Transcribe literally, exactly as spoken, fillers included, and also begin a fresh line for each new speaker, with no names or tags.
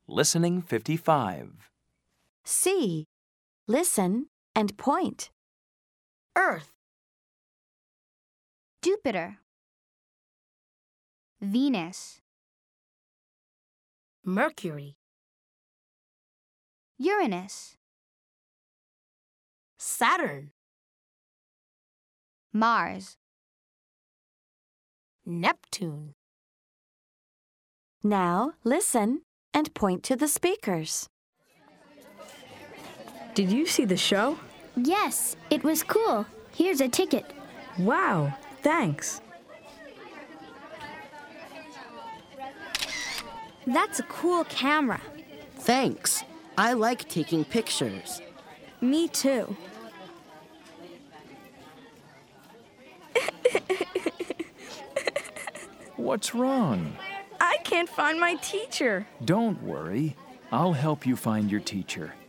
Listening fifty-five.
C. Listen and point.
Earth,
Jupiter, Venus,
Mercury,
Uranus,
Saturn,
Mars,
Neptune.
Now listen and point to the speakers.
Did you see the show?
Yes, it was cool. Here's a ticket.
Wow, thanks.
That's a cool camera.
Thanks. I like taking pictures.
Me too.
What's wrong?
I can't find my teacher.
Don't worry. I'll help you find your teacher.